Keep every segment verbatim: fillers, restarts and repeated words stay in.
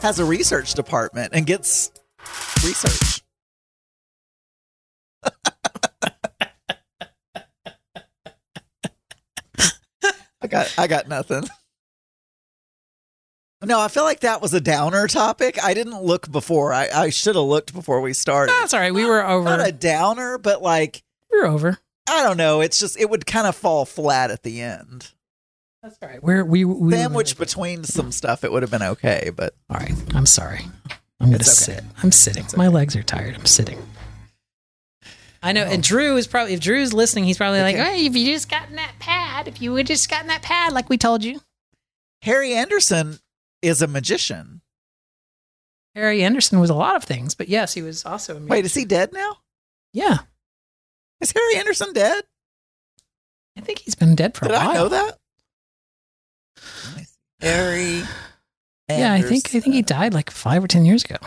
has a research department and gets research. I got I got nothing. No, I feel like that was a downer topic. I didn't look before. I, I should have looked before we started. That's all right. We were over. Not a downer, but like we were over. I don't know. It's just it would kind of fall flat at the end. That's all right. We're we we sandwiched between some stuff. It would have been okay, but all right. I'm sorry. I'm gonna okay. sit. I'm sitting. Okay. My legs are tired. I'm sitting. I know, and Drew is probably, if Drew's listening, he's probably okay. like, hey, if you just gotten that pad, if you would just gotten that pad like we told you. Harry Anderson is a magician. Harry Anderson was a lot of things, but yes, he was also a magician. Wait, is he dead now? Yeah. Is Harry Anderson dead? I think he's been dead for Did a while. Did I know that? Harry Anderson. Yeah, I think I think he died like five or ten years ago.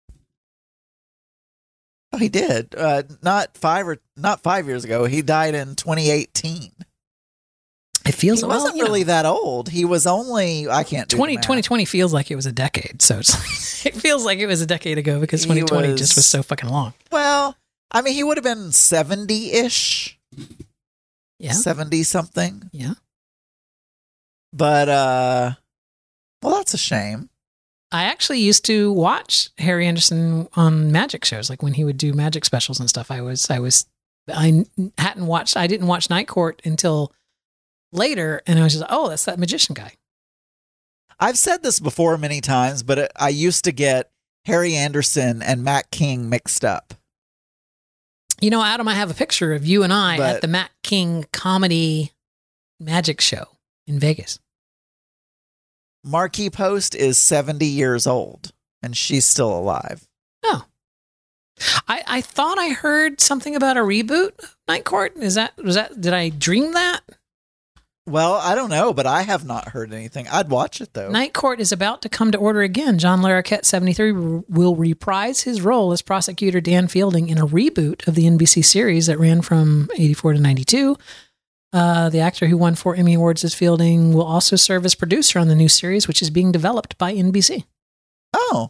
Oh, he did. Uh, not five or not five years ago. He died in twenty eighteen. It feels. He well, wasn't really know. that old. He was only. I can't. Do twenty twenty feels like it was a decade. So it's like, it feels like it was a decade ago because twenty twenty was, just was so fucking long. Well, I mean, he would have been seventy ish. Yeah, seventy something. Yeah. But uh, well, that's a shame. I actually used to watch Harry Anderson on magic shows, like when he would do magic specials and stuff. I was, I was, I hadn't watched, I didn't watch Night Court until later, and I was just, oh, that's that magician guy. I've said this before many times, but I used to get Harry Anderson and Matt King mixed up. You know, Adam, I have a picture of you and I but, at the Matt King comedy magic show in Vegas. Marquis Post is seventy years old, and she's still alive. Oh. I, I thought I heard something about a reboot of Night Court. Is that, was that, did I dream that? Well, I don't know, but I have not heard anything. I'd watch it, though. Night Court is about to come to order again. John Larroquette, seventy-three, will reprise his role as prosecutor Dan Fielding in a reboot of the N B C series that ran from eighty-four to ninety-two. Uh, the actor who won four Emmy Awards as Fielding will also serve as producer on the new series, which is being developed by N B C. Oh.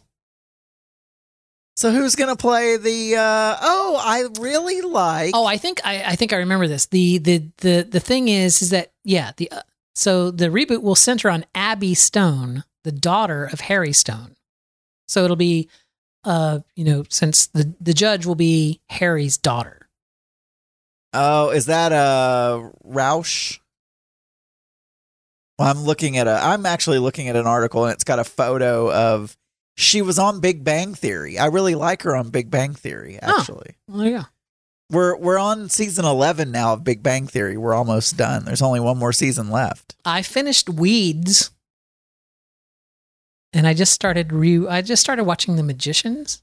So who's going to play the, uh, oh, I really like. Oh, I think, I, I think I remember this. The, the, the, the thing is, is that, yeah, the, uh, so the reboot will center on Abby Stone, the daughter of Harry Stone. So it'll be, uh, you know, since the, the judge will be Harry's daughter. Oh, is that a Roush? Well, I'm looking at a, I'm actually looking at an article, and it's got a photo of, she was on Big Bang Theory. I really like her on Big Bang Theory, actually. Oh, well, there you go. We're, we're on season eleven now of Big Bang Theory. We're almost done. There's only one more season left. I finished Weeds, and I just started re, I just started watching The Magicians.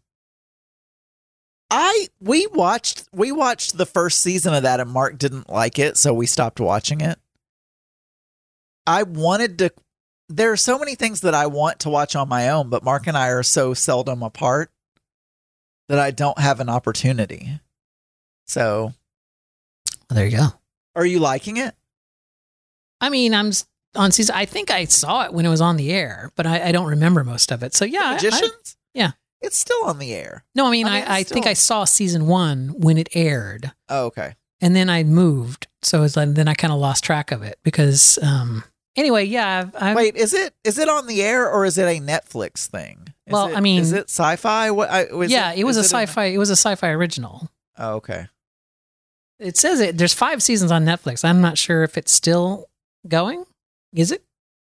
I we watched we watched the first season of that, and Mark didn't like it, so we stopped watching it. I wanted to. There are so many things that I want to watch on my own, but Mark and I are so seldom apart that I don't have an opportunity. So, well, there you go. Are you liking it? I mean, I'm on season. I think I saw it when it was on the air, but I, I don't remember most of it. So yeah, The Magicians. I, yeah. It's still on the air. No, I mean, I, mean, I, I still... think I saw season one when it aired. Oh, okay. And then I moved. So it's like, then I kind of lost track of it because, um, anyway, yeah. I've, I've, Wait, is it is it on the air or is it a Netflix thing? Is well, it, I mean, is it sci-fi? What? I, was yeah, it, it was a it sci-fi. It was a sci-fi original. Oh, okay. It says it. There's five seasons on Netflix. I'm not sure if it's still going. Is it?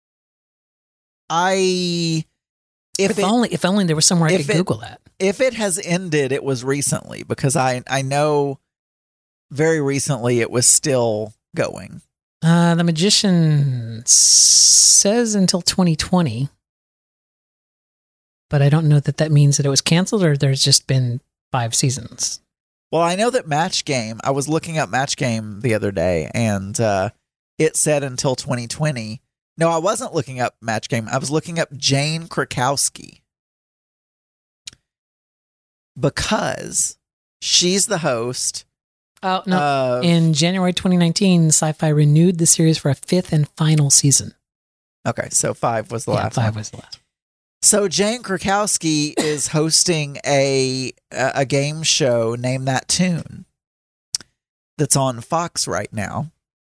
I. If, if it, only if only there was somewhere I could it, Google that. If it has ended, it was recently because I I know very recently it was still going. Uh, The Magician says until twenty twenty, but I don't know that that means that it was canceled or there's just been five seasons. Well, I know that Match Game. I was looking up Match Game the other day, and uh, it said until twenty twenty. No, I wasn't looking up Match Game. I was looking up Jane Krakowski because she's the host. Oh, no. Of, in January twenty nineteen, Sci-Fi renewed the series for a fifth and final season. Okay, so five was the yeah, last five one. was the last. So Jane Krakowski is hosting a a game show, Name That Tune, that's on Fox right now.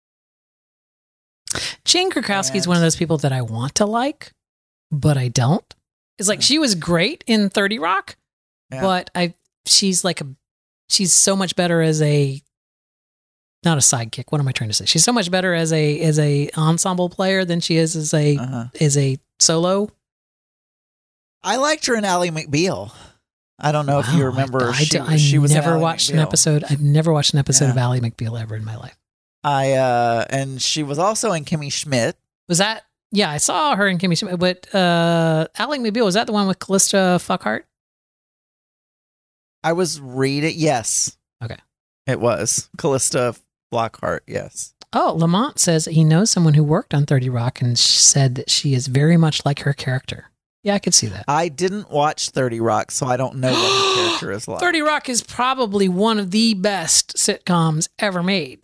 Jane Krakowski is And- one of those people that I want to like, but I don't. It's like she was great in thirty Rock, Yeah. but I she's like a she's so much better as a not a sidekick. What am I trying to say? She's so much better as a as a ensemble player than she is as a Uh-huh. as a solo. I liked her in Ally McBeal. I don't know if you Wow, remember. I, I, she, do- I she was in never Ally watched an McBeal. episode. I've never watched an episode Yeah. of Ally McBeal ever in my life. I uh, and she was also in Kimmy Schmidt. Was that? Yeah, I saw her in Kimmy Schmidt, but uh, Ally McBeal, was that the one with Callista Fuckhart? I was reading. Yes. Okay. It was Callista Flockhart. Yes. Oh, Lamont says he knows someone who worked on thirty Rock and sh- said that she is very much like her character. Yeah, I could see that. I didn't watch thirty Rock, so I don't know what her character is like. thirty Rock is probably one of the best sitcoms ever made.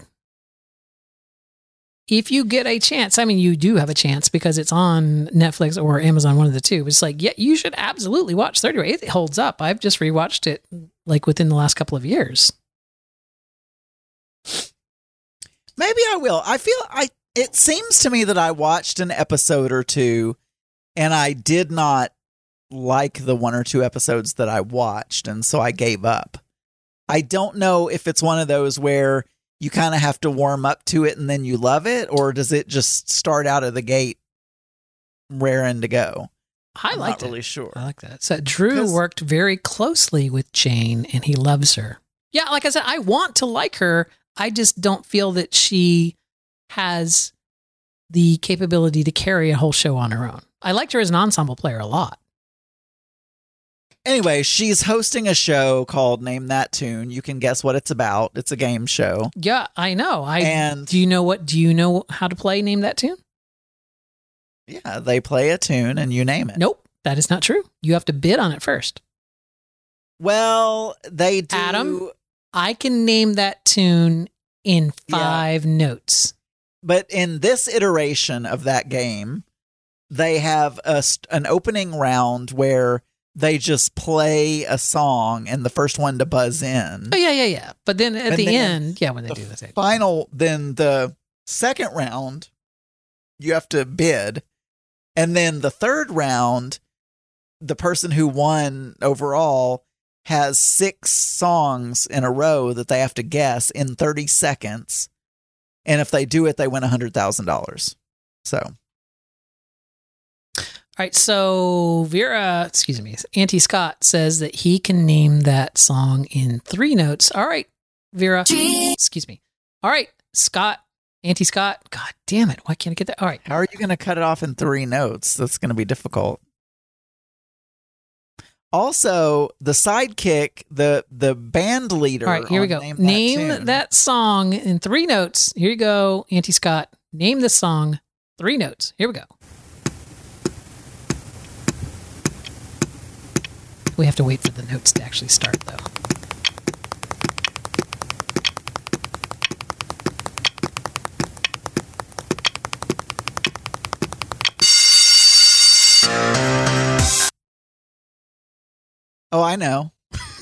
If you get a chance, I mean, you do have a chance because it's on Netflix or Amazon, one of the two. It's like, yeah, you should absolutely watch thirty Rock. It holds up. I've just rewatched it like within the last couple of years. Maybe I will. I feel I. It seems to me that I watched an episode or two, and I did not like the one or two episodes that I watched, and so I gave up. I don't know if it's one of those where you kind of have to warm up to it and then you love it, or does it just start out of the gate raring to go? I I'm liked not it. really sure. I like that. So Drew 'Cause- worked very closely with Jane and he loves her. Yeah, like I said, I want to like her. I just don't feel that she has the capability to carry a whole show on her own. I liked her as an ensemble player a lot. Anyway, she's hosting a show called Name That Tune. You can guess what it's about. It's a game show. Yeah, I know. I And- do you know what do you know how to play Name That Tune? Yeah, they play a tune and you name it. Nope, that is not true. You have to bid on it first. Well, they do. Adam? I can name that tune in five notes. But in this iteration of that game, they have a, st- an opening round where they just play a song and the first one to buzz in. Oh yeah, yeah, yeah. But then at And the then end, yeah, when they the do the thing. Final, then the second round, you have to bid. And then the third round, the person who won overall has six songs in a row that they have to guess in thirty seconds. And if they do it, they win one hundred thousand dollars. So, All right, so Vera, excuse me, Auntie Scott says that he can name that song in three notes. All right, Vera, excuse me. All right, Scott, Auntie Scott. God damn it, why can't I get that? All right, how are you going to cut it off in three notes? That's going to be difficult. Also, the sidekick, the the band leader. all right, here we on go. Name, Name that, that, Tune, song in three notes. Here you go, Auntie Scott. Name this song, three notes. Here we go. We have to wait for the notes to actually start, though. Oh, I know.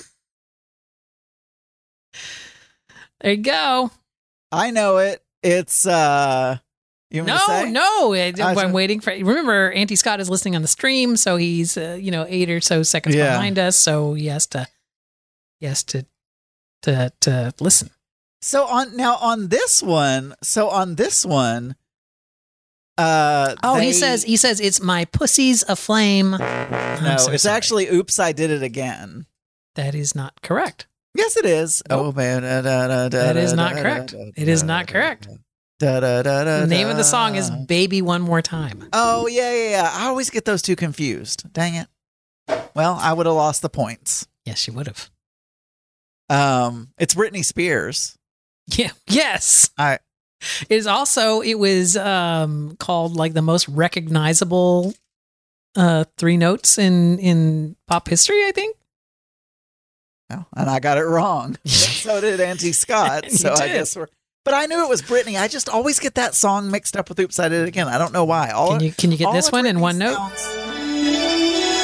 There you go. I know it. It's uh you want me No, to say? no. I, I I'm said- waiting for. Remember, Auntie Scott is listening on the stream, so he's uh, you know eight or so seconds Yeah. behind us. So he has to, he has to, to to listen. So on now on this one, so on this one, uh Oh, he they- says he says it's my pussy's aflame. no, I'm so it's sorry. actually oops, I did it again. That is not correct. Yes, it is. Nope. Oh man, da, da, da, That da, is da, not da, correct. da, It is da, not da, correct. Da, da, da, da, The name of the song is da. "Baby One More Time." Oh yeah, yeah, yeah. I always get those two confused. Dang it. Well, I would have lost the points. Yes, you would have. Um, it's Britney Spears. Yeah. Yes. I It is also. It was um, called like the most recognizable uh, three notes in in pop history. I think. well, and I got it wrong. So did Auntie Scott. You So I did. guess we're. But I knew it was Britney. I just always get that song mixed up with "Oops, I Did It Again." I don't know why. All Can you can you get all this of one in Britney one note? sounds-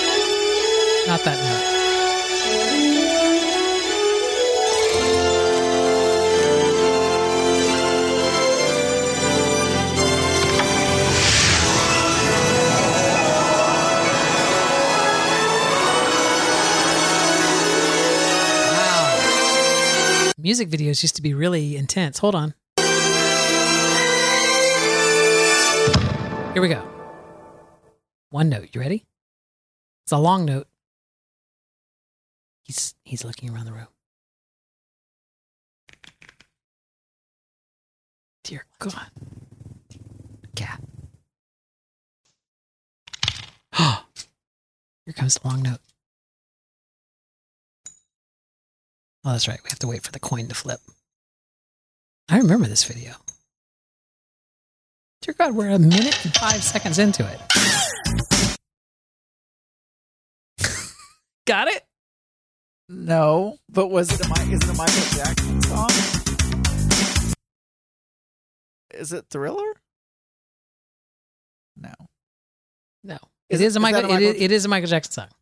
Not that note. Wow. Music videos used to be really intense. Hold on. Here we go. One note. You ready? It's a long note. He's he's looking around the room. Dear God. Cat. Oh, here comes the long note. Oh, that's right. We have to wait for the coin to flip. I remember this video. Dear God, we're a minute and five seconds into it. Got it? No, but was it a, Mi- is it a Michael Jackson song? Is it Thriller? No. No. Is it it- is a is Michael, that a Michael- it, is, it is a Michael Jackson song.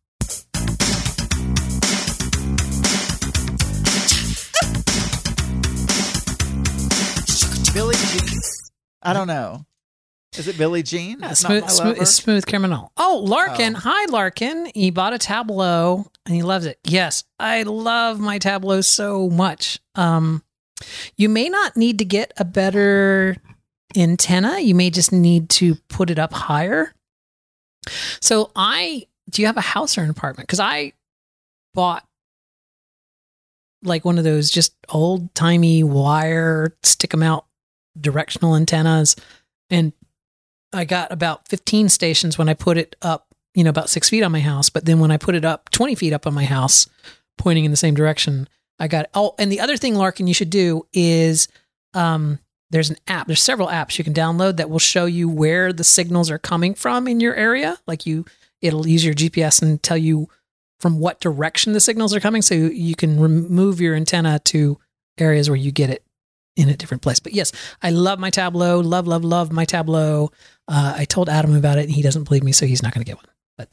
Billie Jean? I don't know. Is it Billie Jean? Yeah, It's smooth, Not My smooth, Lover? it's Smooth Criminal. Oh, Larkin. Oh. Hi, Larkin. He bought a Tableau and he loves it. Yes, I love my Tableau so much. Um, you may not need to get a better antenna. You may just need to put it up higher. So I, do you have a house or an apartment? Because I bought like one of those just old timey wire, stick them out directional antennas. And I got about fifteen stations when I put it up, you know, about six feet on my house. But then when I put it up twenty feet up on my house, pointing in the same direction, I got, oh, and the other thing, Larkin, you should do is, um, there's an app, there's several apps you can download that will show you where the signals are coming from in your area. Like you, it'll use your G P S and tell you from what direction the signals are coming. So you can remove your antenna to areas where you get it in a different place. But yes, I love my Tableau, love, love, love my Tableau. Uh, I told Adam about it and he doesn't believe me, so he's not going to get one. But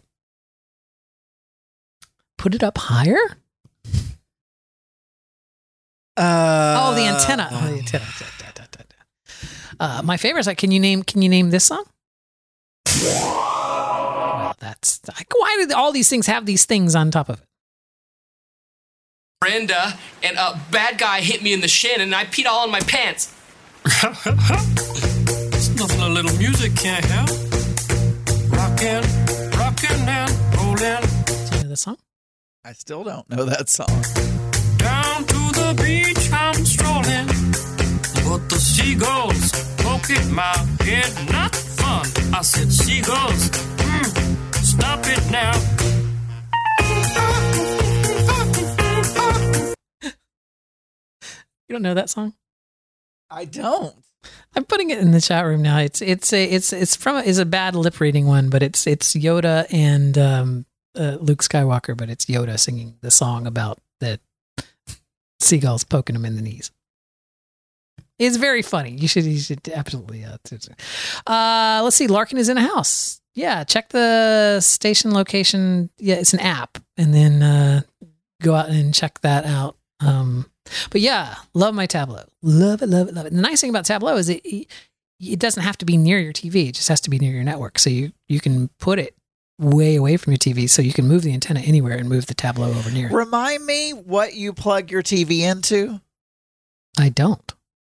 put it up higher? Uh, Oh, the antenna. Oh, the antenna. Uh, my favorite is like, can you name, can you name this song? Well, that's, like, why do all these things have these things on top of it? Brenda, and a bad guy hit me in the shin, and I peed all in my pants. It's nothing a little music can't help. Rockin', rockin' and rollin'. Do you know this song? I still don't know that song. Down to the beach I'm strolling. But the seagulls poke at my head. Not fun. I said, seagulls, mm, stop it now. You don't know that song? I don't. I'm putting it in the chat room now. It's it's a it's it's from a, is a bad lip reading one, but it's it's Yoda and um, uh, Luke Skywalker, but it's Yoda singing the song about the seagulls poking him in the knees. It's very funny. You should you should absolutely. Uh, t- t- uh, let's see. Larkin is in a house. Yeah, check the station location. Yeah, it's an app, and then uh, go out and check that out. Um, but yeah, love my Tableau. Love it, love it, love it. The nice thing about Tableau is it it doesn't have to be near your T V. It just has to be near your network. So you, you can put it way away from your T V so you can move the antenna anywhere and move the Tableau over near it. Remind me what you plug your T V into. I don't. What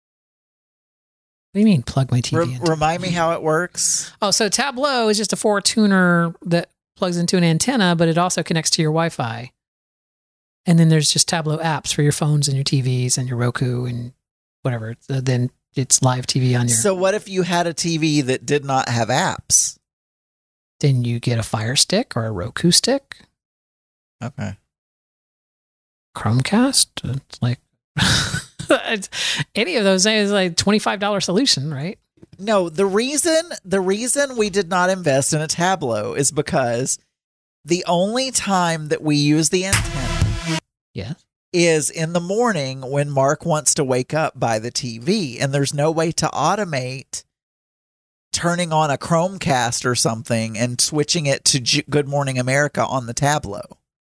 do you mean plug my T V Re- into? remind me how it works. Oh, so Tableau is just a four tuner that plugs into an antenna, but it also connects to your Wi-Fi. And then there's just Tableau apps for your phones and your T Vs and your Roku and whatever. So then it's live T V on your. So what if you had a T V that did not have apps? Then you get a Fire Stick or a Roku stick, Okay. Chromecast. It's like it's, any of those is like twenty-five dollars solution, right? No, the reason the reason we did not invest in a Tableau is because the only time that we use the antenna Yes. is in the morning when Mark wants to wake up by the T V, and there's no way to automate turning on a Chromecast or something and switching it to G- Good Morning America on the Tableau.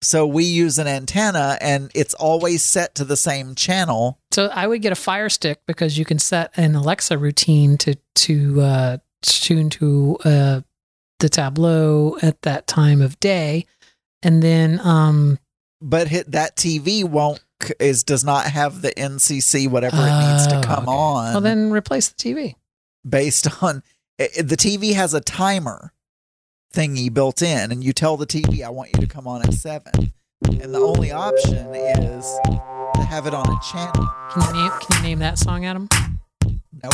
So we use an antenna, and it's always set to the same channel. So I would get a Fire Stick because you can set an Alexa routine to to uh, tune to uh, the Tableau at that time of day, and then. Um, but hit, that T V won't is does not have the N C C whatever it needs to come okay. on. Well, then replace the T V. Based on it, the T V has a timer thingy built in, and you tell the T V, I want you to come on at seven, and the only option is to have it on a channel. Can you name, can you name that song, Adam? Nope.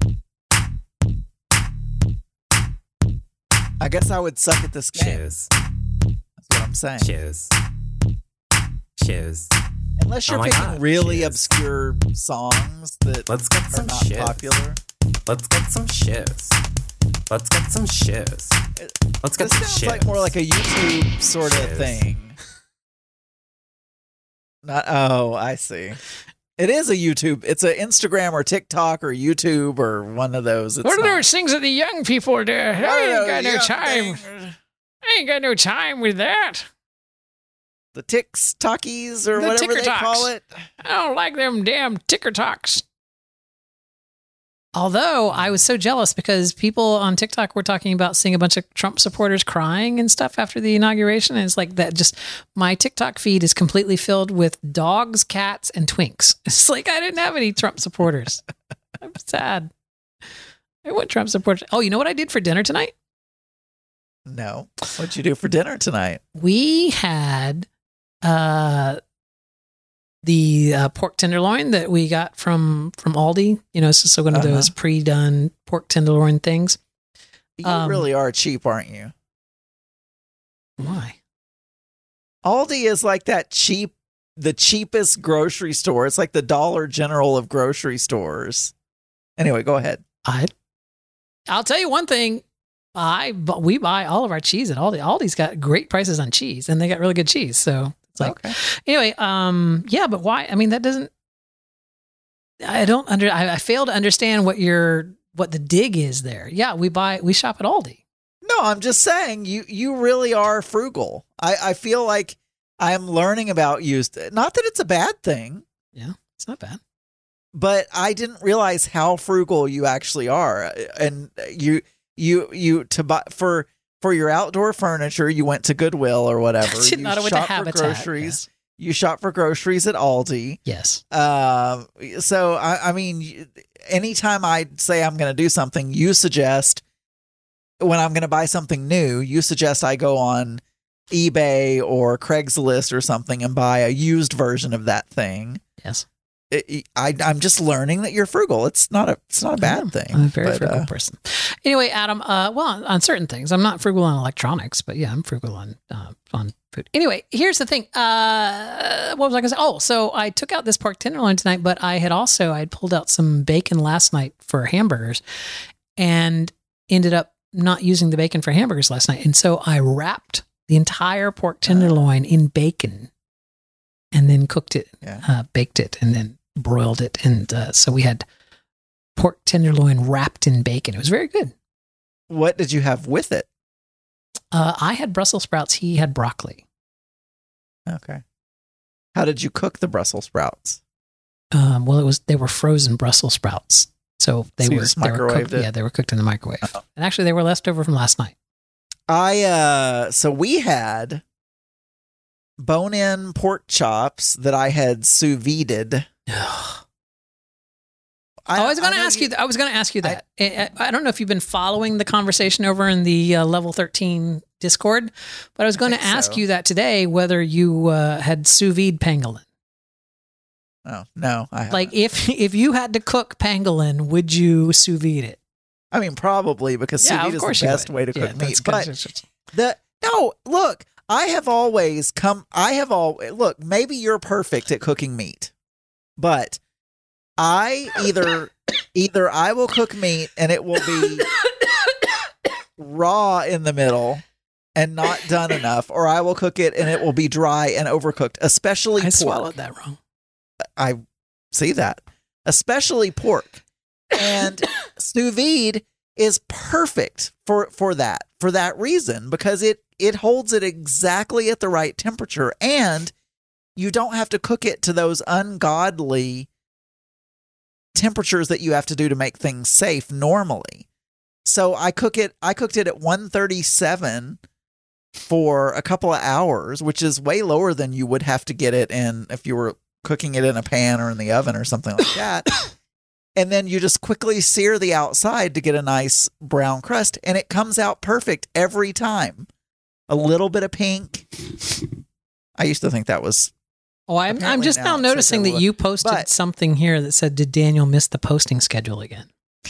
I guess I would suck at this game. Cheers. That's what I'm saying. Cheers. Cheers. Unless you're Oh my picking God, really cheers. obscure songs that Let's get are some not cheers. popular. Let's get some cheers. Let's get some cheers. Let's get This some sounds cheers. like more like a YouTube sort of Cheers. thing. Not oh, I see. It is a YouTube. It's an Instagram or TikTok or YouTube or one of those. It's What are not- those things that the young people do? I ain't Oh, got no yeah, time. thing. I ain't got no time with that. The Ticks Talkies or The whatever they Ticker call Talks. it. I don't like them damn ticker talks. Although I was so jealous because people on TikTok were talking about seeing a bunch of Trump supporters crying and stuff after the inauguration. And it's like that just my TikTok feed is completely filled with dogs, cats, and twinks. It's like I didn't have any Trump supporters. I'm sad. I want Trump supporters. Oh, you know what I did for dinner tonight? No. What'd you do for dinner tonight? We had uh the uh, pork tenderloin that we got from from Aldi, you know, so, so one of Uh-huh. those pre-done pork tenderloin things. You Um, really are cheap, aren't you? Why? Aldi is like that cheap, the cheapest grocery store. It's like the Dollar General of grocery stores. Anyway, go ahead. I I'll tell you one thing. I but we buy all of our cheese at Aldi. Aldi's got great prices on cheese, and they got really good cheese. So it's like Okay. anyway, um, yeah, but why? I mean, that doesn't. I don't under. I, I fail to understand what your what the dig is there. Yeah, we buy we shop at Aldi. No, I'm just saying you you really are frugal. I, I feel like I'm learning about you. Not that it's a bad thing, Yeah, it's not bad. but I didn't realize how frugal you actually are. And you you you to buy for for your outdoor furniture, you went to Goodwill or whatever. I did you not. I went to shop for Habitat, groceries. You shop for groceries at Aldi. Yes. Um, so I, I mean, anytime I say I'm going to do something, you suggest when I'm going to buy something new, you suggest I go on eBay or Craigslist or something and buy a used version of that thing. Yes. It, I, I'm just learning that you're frugal. It's not a, it's not a bad thing. I'm a very but, frugal uh, person. Anyway, Adam, uh, well, on certain things, I'm not frugal on electronics, but yeah, I'm frugal on, uh, on food. Anyway, here's the thing. Uh, what was I going to say? Oh, so I took out this pork tenderloin tonight, but I had also, I had pulled out some bacon last night for hamburgers and ended up not using the bacon for hamburgers last night. And so I wrapped the entire pork tenderloin in bacon and then cooked it, Yeah. uh, baked it, and then broiled it. And uh, so we had pork tenderloin wrapped in bacon. It was very good. What did you have with it? Uh, I had Brussels sprouts. He had broccoli. Okay. How did you cook the Brussels sprouts? Um, well, it was they were frozen Brussels sprouts, so they So you were just they were microwaved cooked. it? Yeah, they were cooked in the microwave. Oh. And actually, they were left over from last night. I, uh, so we had bone-in pork chops that I had sous vide'd. I, I was going to know ask you. th- I was going to ask you that. I, I, I don't know if you've been following the conversation over in the uh, Level thirteen Discord, but I was going to think ask so. you that today whether you uh, had sous vide pangolin. Oh, no, I haven't. Like if if you had to cook pangolin, would you sous vide it? I mean, probably because Yeah, sous of vide is course the you best would. way to Yeah, cook that's meat. good. But the no, look, I have always come. I have all look. Maybe you're perfect at cooking meat, but I either either I will cook meat and it will be raw in the middle and not done enough, or I will cook it and it will be dry and overcooked. Especially I pork. swallowed that wrong. I see that, especially pork and sous vide. is perfect for for that for that reason, because it it holds it exactly at the right temperature, and you don't have to cook it to those ungodly temperatures that you have to do to make things safe normally. So I cook it I cooked it at one thirty-seven for a couple of hours, which is way lower than you would have to get it in if you were cooking it in a pan or in the oven or something like that. And then you just quickly sear the outside to get a nice brown crust, and it comes out perfect every time. A little bit of pink. I used to think that was. Oh, I'm I'm apparently just now it's noticing like a that li- you posted but- something here that said, "Did Daniel miss the posting schedule again?"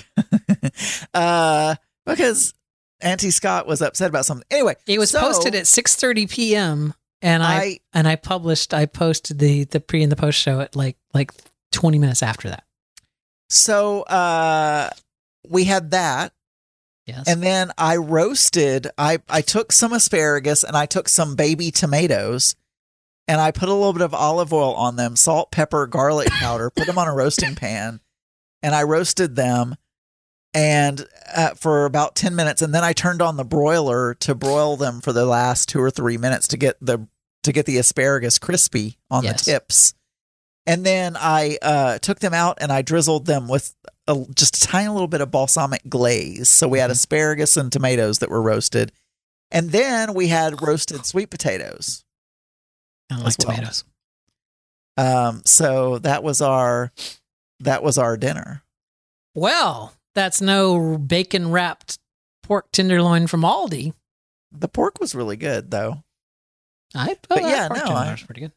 uh, because Auntie Scott was upset about something. Anyway, It was so posted at six thirty p.m. and I, I and I published I posted the the pre and the post show at like like twenty minutes after that. so uh we had that. Yes. And then I roasted, I, I took some asparagus and I took some baby tomatoes and I put a little bit of olive oil on them, salt, pepper, garlic powder, put them on a roasting pan, and I roasted them and uh, for about ten minutes. And then I turned on the broiler to broil them for the last two or three minutes to get the, to get the asparagus crispy on Yes. the tips. And then I uh, took them out and I drizzled them with a, just a tiny little bit of balsamic glaze. So we had Mhm. asparagus and tomatoes that were roasted. And then we had roasted sweet potatoes. I don't as like well. tomatoes. Um, so that was our that was our dinner. Well, that's no bacon wrapped pork tenderloin from Aldi. The pork was really good though. I But oh, that yeah, pork no, tenderloin I- was pretty good.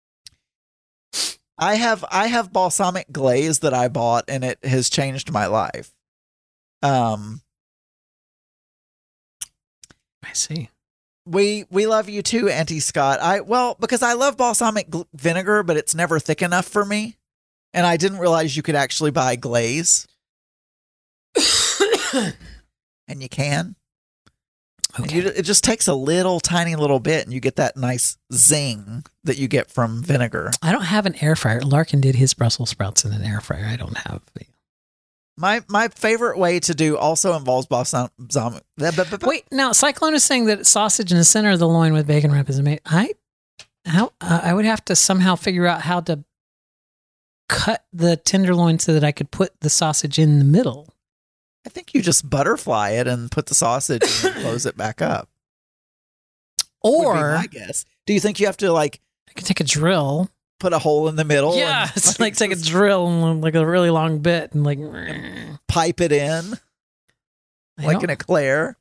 I have I have balsamic glaze that I bought and it has changed my life. Um I see. We we love you too, Auntie Scott. I well because I love balsamic gl- vinegar, but it's never thick enough for me, and I didn't realize you could actually buy glaze, and you can. And Okay. you, it just takes a little tiny little bit, and you get that nice zing that you get from vinegar. I don't have an air fryer. Larkin did his Brussels sprouts in an air fryer. I don't have. My my favorite way to do also involves balsamic. Wait, now Cyclone is saying that sausage in the center of the loin with bacon wrap is amazing. I how uh, I would have to somehow figure out how to cut the tenderloin so that I could put the sausage in the middle. I think you just butterfly it and put the sausage and then close it back up. would be Or my guess. Do you think you have to like I could take a drill. put a hole in the middle? Yeah, and, it's like take a drill and like a really long bit and like. pipe it in I like don't- an eclair.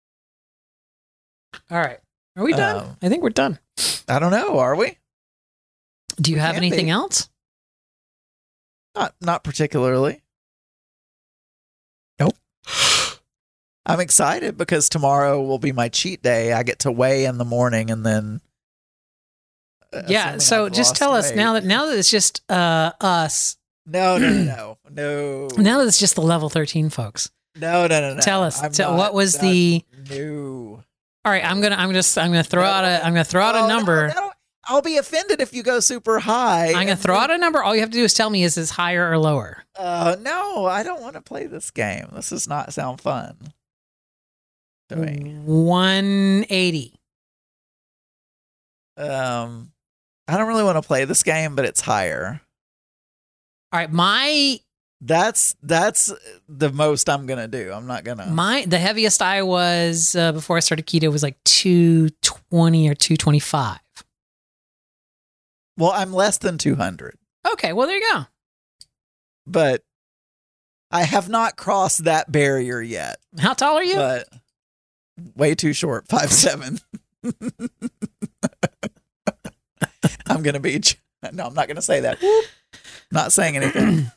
All right, are we done? Um, I think we're done. I don't know. Are we? Do you we have can anything be. else? Not not particularly. Nope. I'm excited because tomorrow will be my cheat day. I get to weigh in the morning and then. uh, Yeah. assuming So I've just lost tell us weight- now that now that it's just uh, us. No, no, no, no, no. Now that it's just the level thirteen folks. No, no, no, no. Tell us. I'm Tell, not- what was not- the? No. All right, I'm gonna. I'm just. I'm gonna throw out a. I'm gonna throw out Oh, a no, number. no. I'll be offended if you go super high. I'm gonna and throw then- out a number. All you have to do is tell me is this higher or lower. Uh, no, I don't want to play this game. This does not sound fun to me. one eighty. Um, I don't really want to play this game, but it's higher. All right, my That's that's the most I'm gonna do. I'm not gonna. my the heaviest I was uh, before I started keto was like two twenty or two twenty-five. Well, I'm less than two hundred, Okay, well there you go. but I have not crossed that barrier yet. How tall are you? But way too short, five seven. I'm gonna be. No, I'm not gonna say that. Not saying anything.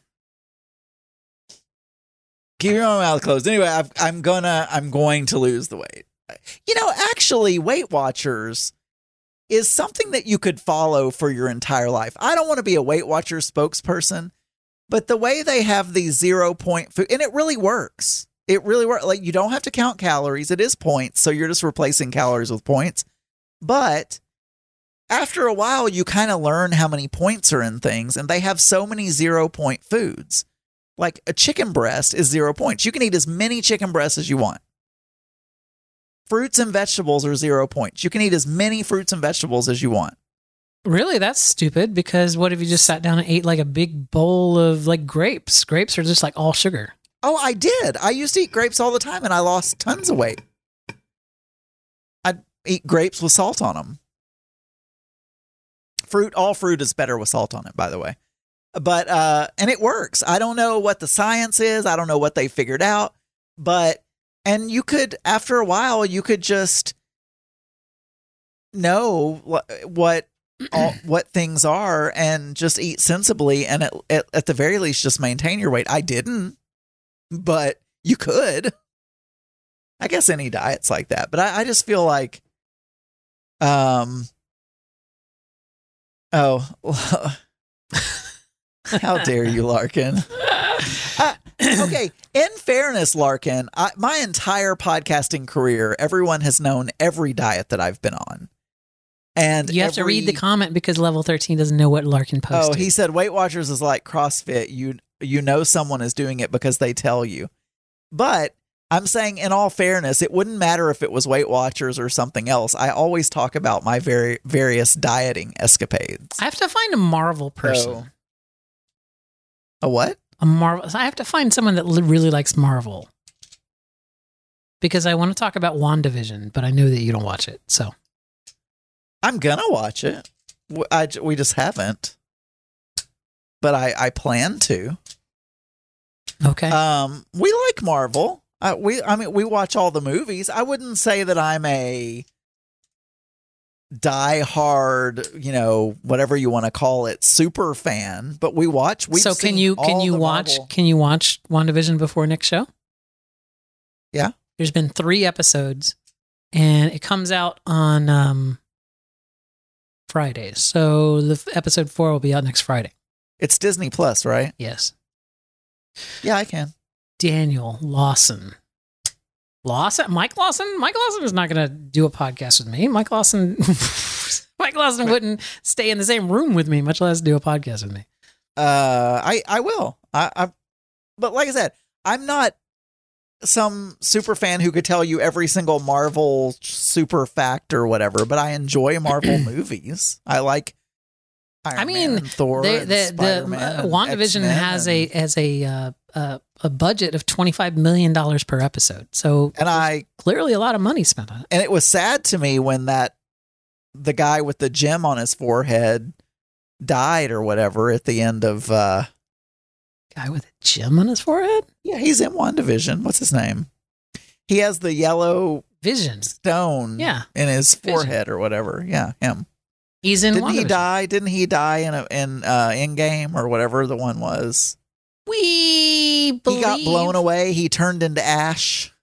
Keep your mouth closed. Anyway, I've, I'm gonna. I'm going to lose the weight. You know, actually, Weight Watchers is something that you could follow for your entire life. I don't want to be a Weight Watchers spokesperson, but the way they have these zero point food, and it really works. It really works. Like, you don't have to count calories. It is points, so you're just replacing calories with points. But after a while, you kind of learn how many points are in things, and they have so many zero point foods. Like a chicken breast is zero points. You can eat as many chicken breasts as you want. Fruits and vegetables are zero points. You can eat as many fruits and vegetables as you want. Really, that's stupid, because what if you just sat down and ate like a big bowl of like grapes? Grapes are just like all sugar. Oh, I did. I used to eat grapes all the time and I lost tons of weight. I'd eat grapes with salt on them. Fruit, all fruit is better with salt on it, by the way. But, uh, and it works. I don't know what the science is. I don't know what they figured out, but, and you could, after a while, you could just know what, what, all, what things are and just eat sensibly. And at, at, at the very least, just maintain your weight. I didn't, but you could. I guess any diet's like that, but I, I just feel like, um, oh, how dare you, Larkin? Uh, okay, in fairness, Larkin, I, my entire podcasting career, everyone has known every diet that I've been on. And you have every, to read the comment because Level thirteen doesn't know what Larkin posted. Oh, he said Weight Watchers is like CrossFit. You you know someone is doing it because they tell you. But I'm saying, in all fairness, it wouldn't matter if it was Weight Watchers or something else. I always talk about my very various dieting escapades. I have to find a Marvel person. Oh. A what? A Marvel. I have to find someone that li- really likes Marvel, because I want to talk about WandaVision, but I know that you don't watch it. So I'm gonna watch it. W- I j- we just haven't, but I I plan to. okay, Um, we like Marvel. Uh, we I mean we watch all the movies. I wouldn't say that I'm a die hard, you know, whatever you want to call it, super fan, but we watch. We've so can seen you can all you the watch Marvel- can you watch WandaVision before next show? Yeah. There's been three episodes, and it comes out on um, Fridays. So the f- episode four will be out next Friday. It's Disney Plus, right? Yes. Yeah, I can. Daniel Lawson. Lawson? Mike Lawson? Mike Lawson is not going to do a podcast with me. Mike Lawson Mike Lawson wouldn't stay in the same room with me, much less do a podcast with me. Uh, I I will. I, I but like I said, I'm not some super fan who could tell you every single Marvel super fact or whatever, but I enjoy Marvel movies. I like Iron I mean, Man and Thor. They, and the the Spider-Man uh, and WandaVision X-Men has a and, has a uh, uh, a budget of twenty-five million dollars per episode. So and I clearly a lot of money spent on it. and it was sad to me when that the guy with the gem on his forehead died or whatever at the end of uh Guy with a gem on his forehead? yeah, he's in WandaVision. What's his name? He has the yellow Vision. stone Yeah. in his Vision. forehead or whatever. Yeah, him. He's in Didn't he WandaVision. die? Didn't he die in a in uh Endgame or whatever the one was? We believe... He got blown away. He turned into ash.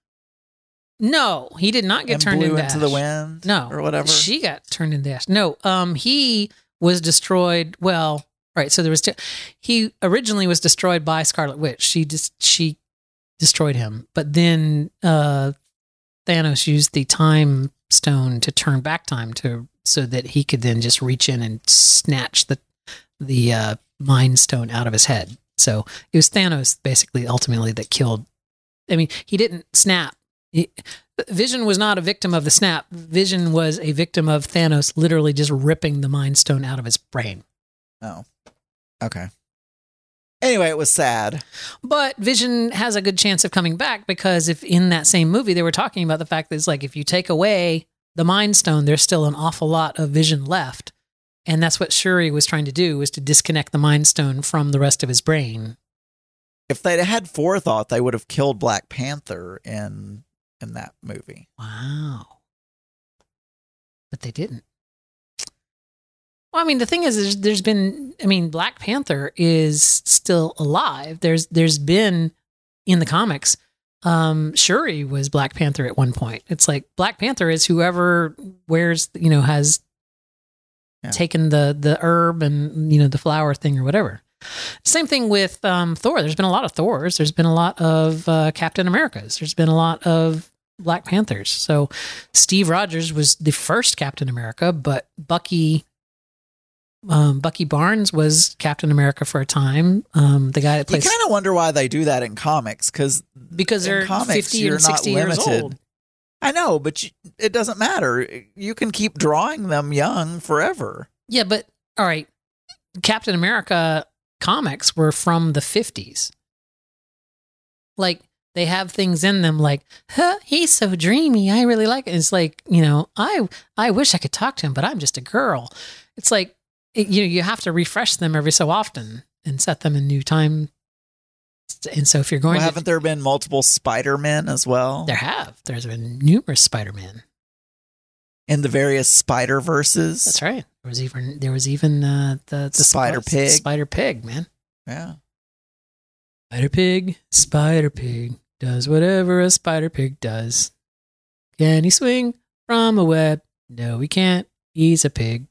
No, he did not get and turned blew into into ash. the wind. No, or whatever. She got turned into ash. No, um, he was destroyed. Well, right. So there was. Two, he originally was destroyed by Scarlet Witch. She just she destroyed him, but then uh, Thanos used the Time Stone to turn back time to so that he could then just reach in and snatch the the uh, Mind Stone out of his head. So it was Thanos basically ultimately that killed. I mean, he didn't snap. He, Vision was not a victim of the snap. Vision was a victim of Thanos literally just ripping the Mind Stone out of his brain. Oh, okay. Anyway, it was sad. But Vision has a good chance of coming back, because if in that same movie they were talking about the fact that it's like if you take away the Mind Stone, there's still an awful lot of Vision left. And that's what Shuri was trying to do, was to disconnect the Mind Stone from the rest of his brain. If they'd had forethought, they would have killed Black Panther in in that movie. Wow. But they didn't. Well, I mean, the thing is, there's, there's been, I mean, Black Panther is still alive. There's, there's been in the comics, um, Shuri was Black Panther at one point. It's like Black Panther is whoever wears, you know, has Yeah. taken the, the herb and, you know, the flower thing or whatever. Same thing with um, Thor. There's been a lot of Thors. There's been a lot of uh, Captain Americas. There's been a lot of Black Panthers. So Steve Rogers was the first Captain America, but Bucky Um, Bucky Barnes was Captain America for a time. Um, the guy that You plays kind of wonder why they do that in comics, because because in they're comics, fifty you're and not sixty years limited. old. I know, but you, it doesn't matter. You can keep drawing them young forever. Yeah, but all right, Captain America comics were from the fifties. Like they have things in them like, huh, he's so dreamy. I really like it. It's like, you know, I I wish I could talk to him, but I'm just a girl. It's like it, you you have to refresh them every so often and set them in new time. And so if you're going Well, to, haven't there been multiple Spider-Men as well? there have there's been numerous Spider-Man. In the various Spider-Verses? That's right. There was even there was even uh, the the Spider sp- Pig. Spider Pig, man. Yeah. Spider Pig, Spider Pig does whatever a Spider Pig does. Can he swing from a web? No, he can't. He's a pig.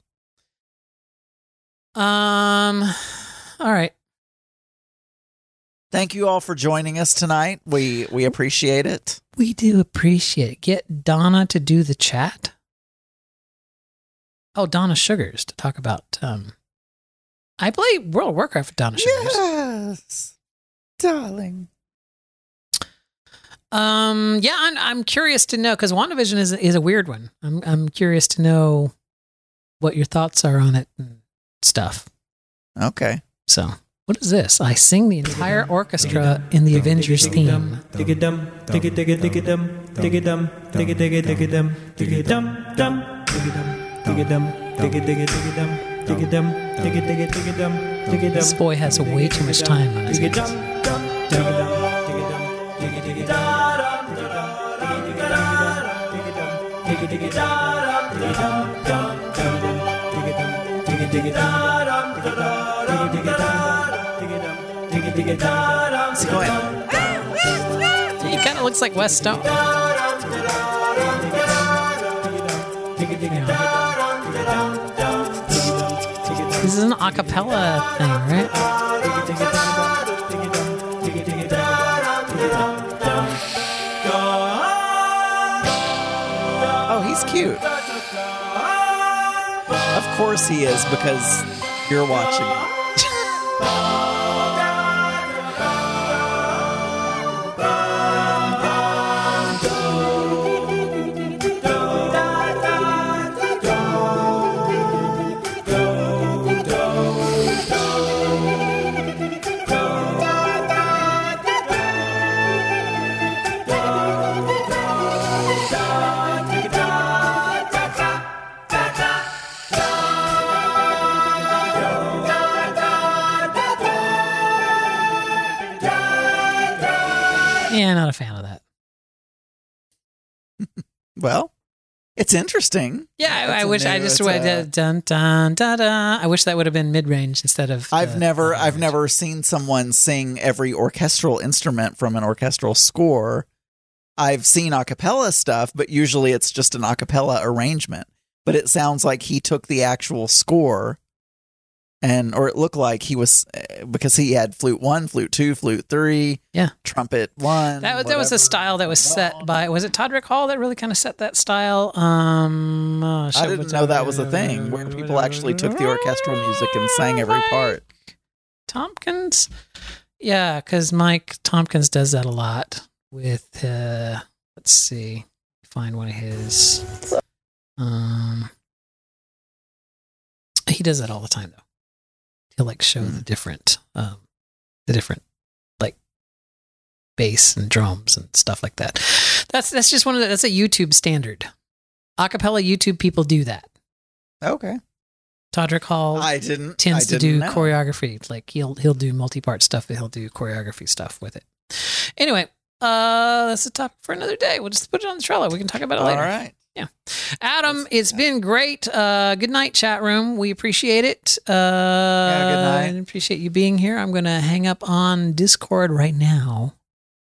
Um. All right. Thank you all for joining us tonight. We we appreciate it. We do appreciate it. Get Donna to do the chat. Oh, Donna Sugars to talk about. Um, I play World of Warcraft with Donna Sugars. Yes, darling. Um, yeah, I'm I'm curious to know because WandaVision is is a weird one. I'm I'm curious to know what your thoughts are on it and stuff. Okay. So, what is this? I sing the entire orchestra in the Avengers theme. Dig it dum, dig it, dig it, dig it dum, dig it dum, dig it, dig it, dig it dum, dig it dum, dum, dig it dum, dig it dum, dig it, dig it, dig it dum, dig it dum, dig it, dig it, dig it dum, dig it dum. This boy has way too much time on his Dig it hands. dum, dum, dig it dum, dig it dum, dig it, dig it dum, dig it dum, dig it dum, dig it, dig it dum, dig it dum, dum, dig it dum, dig it, dig it dum, dig it dum, dig it, dig it dum, dig it dum, dig it, dig it dum. Let's go ahead. He kind of looks like Wes Stone. This is an a cappella thing, right? Oh, he's cute. Of course he is, because you're watching it. Yeah, not a fan of that. Well, it's interesting. Yeah, I, That's I a wish new- I just it's went a- dun dun da da. I wish that would have been mid range instead of. I've uh, never uh, I've never seen someone sing every orchestral instrument from an orchestral score. I've seen a cappella stuff, but usually it's just an a cappella arrangement. But it sounds like he took the actual score and or it looked like he was uh, because he had flute one, flute two, flute three, Yeah. trumpet one. That was that was a whatever. style that was set by. Was it Todrick Hall that really kind of set that style? Um, oh, shit, I didn't what's know that? that was a thing where people actually took the orchestral music and sang every part. Tompkins, yeah, because Mike Tompkins does that a lot with. Uh, let's see, find one of his. Um, he does that all the time though. He'll like show the different, um, the different like bass and drums and stuff like that. That's that's just one of the, that's a YouTube standard. Acapella YouTube people do that. Okay. Todrick Hall I didn't tends I to didn't do know. choreography. Like he'll he'll do multi-part stuff, but he'll do choreography stuff with it. Anyway, uh, that's a topic for another day. We'll just put it on the Trello. We can talk about it All later. right. Adam, it's been great. Uh, good night, chat room. We appreciate it. Uh, good night. Appreciate you being here. I'm going to hang up on Discord right now.